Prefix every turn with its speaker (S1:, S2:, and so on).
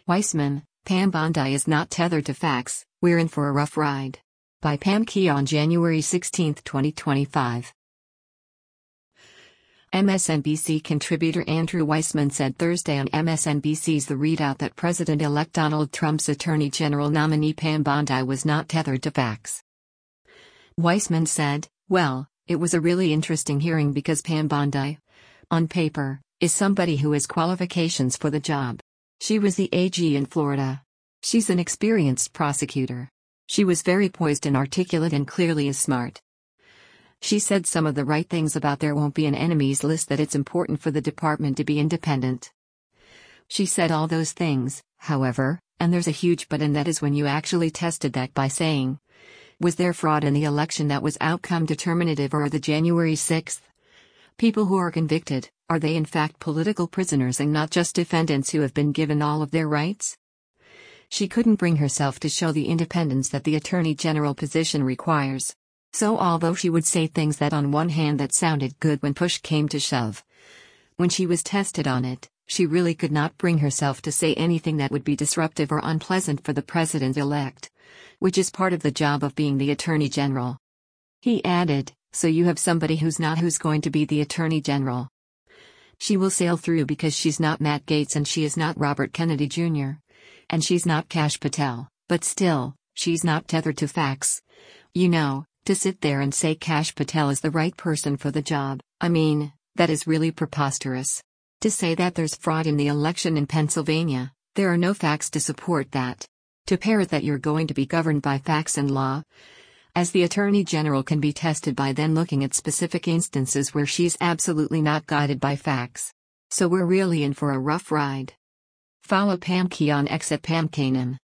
S1: Weissman, Pam Bondi is not tethered to facts, we're in for a rough ride. By Pam Key on January 16, 2025. MSNBC contributor Andrew Weissman said Thursday on MSNBC's The Readout that President-elect Donald Trump's Attorney General nominee Pam Bondi was not tethered to facts. Weissman said, "Well, it was a really interesting hearing because Pam Bondi, on paper, is somebody who has qualifications for the job. She was the AG in Florida. She's an experienced prosecutor. She was very poised and articulate and clearly is smart. She said some of the right things about there won't be an enemies list, that it's important for the department to be independent. She said all those things, however, and there's a huge but, and that is when you actually tested that by saying, was there fraud in the election that was outcome determinative, or the January 6th? People who are convicted, are they in fact political prisoners and not just defendants who have been given all of their rights?" She couldn't bring herself to show the independence that the Attorney General position requires. So although she would say things that on one hand that sounded good when push came to shove, when she was tested on it, she really could not bring herself to say anything that would be disruptive or unpleasant for the president-elect, which is part of the job of being the Attorney General. He added, "So you have somebody who's going to be the Attorney General. She will sail through because she's not Matt Gaetz and she is not Robert Kennedy Jr. And she's not Kash Patel, but still, she's not tethered to facts. You know, to sit there and say Kash Patel is the right person for the job, I mean, that is really preposterous. To say that there's fraud in the election in Pennsylvania, there are no facts to support that. To parrot that you're going to be governed by facts and law, as the Attorney General can be tested by then looking at specific instances where she's absolutely not guided by facts. So we're really in for a rough ride." Follow Pam Key on X at Pam Kanem.